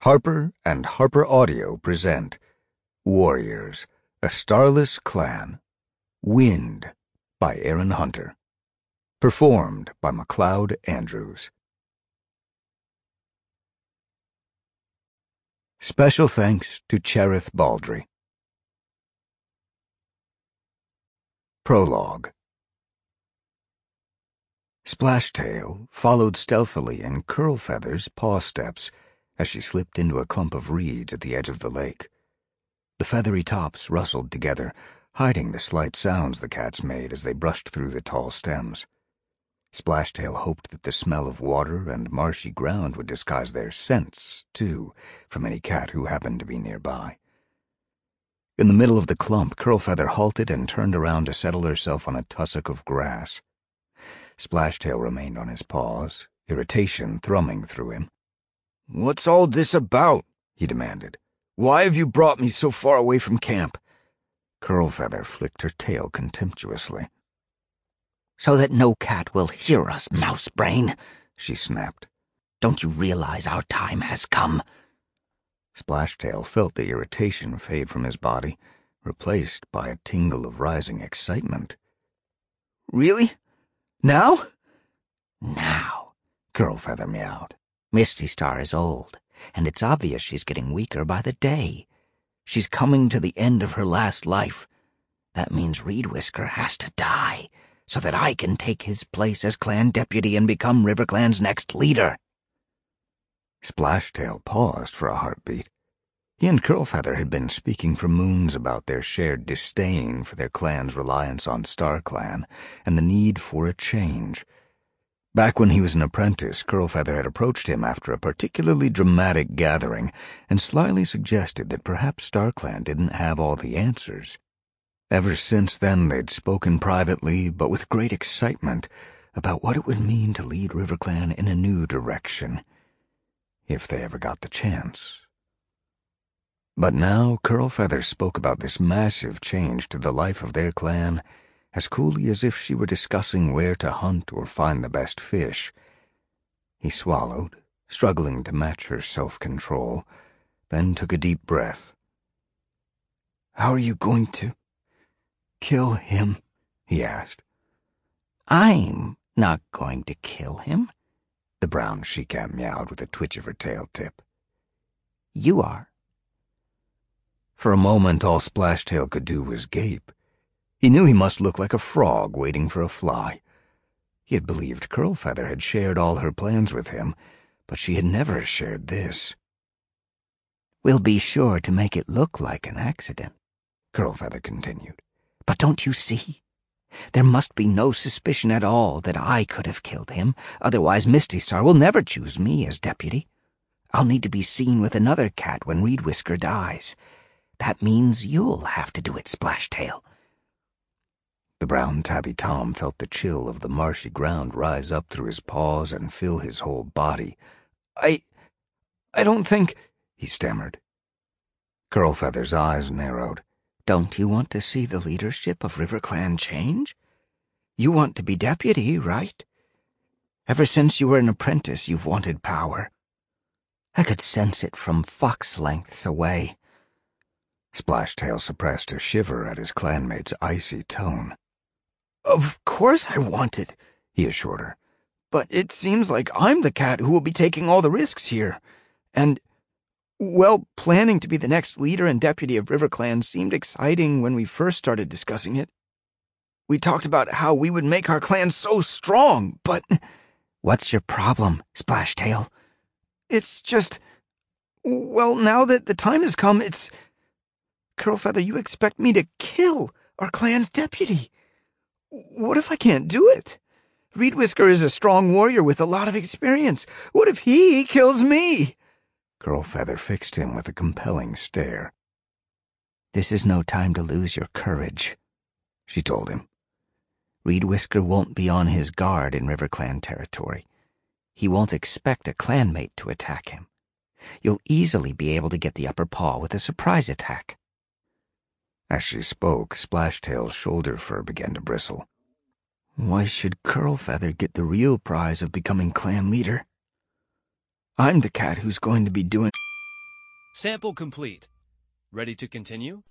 Harper and Harper Audio present Warriors, a Starless Clan. Wind by Aaron Hunter. Performed by MacLeod Andrews. Special thanks to Cherith Baldry. Prologue. Splashtail followed stealthily in Curlfeather's paw steps as she slipped into a clump of reeds at the edge of the lake. The feathery tops rustled together, hiding the slight sounds the cats made as they brushed through the tall stems. Splashtail hoped that the smell of water and marshy ground would disguise their scents, too, from any cat who happened to be nearby. In the middle of the clump, Curlfeather halted and turned around to settle herself on a tussock of grass. Splashtail remained on his paws, irritation thrumming through him. "What's all this about?" he demanded. "Why have you brought me so far away from camp?" Curlfeather flicked her tail contemptuously. "So that no cat will hear us, Mousebrain," she snapped. "Don't you realize our time has come?" Splashtail felt the irritation fade from his body, replaced by a tingle of rising excitement. "Really? Now?" "Now," Curlfeather meowed. "Misty Star is old, and it's obvious she's getting weaker by the day. She's coming to the end of her last life. That means Reed Whisker has to die, so that I can take his place as clan deputy and become RiverClan's next leader." Splashtail paused for a heartbeat. He and Curlfeather had been speaking for moons about their shared disdain for their clan's reliance on StarClan and the need for a change. Back when he was an apprentice, Curlfeather had approached him after a particularly dramatic gathering and slyly suggested that perhaps StarClan didn't have all the answers. Ever since then, they'd spoken privately, but with great excitement, about what it would mean to lead RiverClan in a new direction, if they ever got the chance. But now Curlfeather spoke about this massive change to the life of their clan as coolly as if she were discussing where to hunt or find the best fish. He swallowed, struggling to match her self-control, then took a deep breath. "How are you going to kill him?" he asked. "I'm not going to kill him," the brown she-cat meowed with a twitch of her tail tip. "You are." For a moment, all Splashtail could do was gape. He knew he must look like a frog waiting for a fly. He had believed Curlfeather had shared all her plans with him, but she had never shared this. "We'll be sure to make it look like an accident," Curlfeather continued. "But don't you see? There must be no suspicion at all that I could have killed him, otherwise Misty Star will never choose me as deputy. I'll need to be seen with another cat when Reed Whisker dies. That means you'll have to do it, Splashtail." The brown tabby Tom felt the chill of the marshy ground rise up through his paws and fill his whole body. I don't think," he stammered. Curlfeather's eyes narrowed. "Don't you want to see the leadership of RiverClan change? You want to be deputy, right? Ever since you were an apprentice, you've wanted power. I could sense it from fox lengths away." Splashtail suppressed a shiver at his clanmate's icy tone. "Of course I want it," he assured her. "But it seems like I'm the cat who will be taking all the risks here. And, well, planning to be the next leader and deputy of RiverClan seemed exciting when we first started discussing it. We talked about how we would make our clan so strong, but—" "What's your problem, Splashtail?" "It's just, well, now that the time has come, it's— Curlfeather, you expect me to kill our clan's deputy. What if I can't do it? Reed Whisker is a strong warrior with a lot of experience. What if he kills me?" Curlfeather fixed him with a compelling stare. "This is no time to lose your courage," she told him. "Reed Whisker won't be on his guard in RiverClan territory. He won't expect a clanmate to attack him. You'll easily be able to get the upper paw with a surprise attack." As she spoke, Splashtail's shoulder fur began to bristle. "Why should Curlfeather get the real prize of becoming clan leader? I'm the cat who's going to be doing—" Sample complete. Ready to continue?